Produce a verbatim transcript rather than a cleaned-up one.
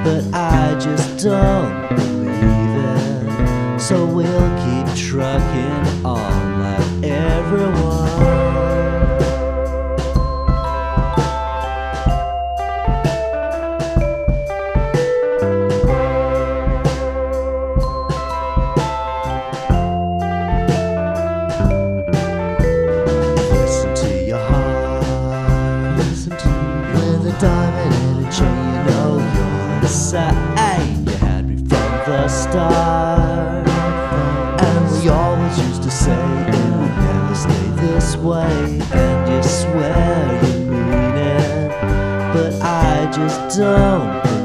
but I just don't believe it. So we'll keep trucking on like everyone. Diamond in a chain, you know you're a sight. You had me from the start, and we always used to say it would never stay this way. And you swear you mean it, but I just don't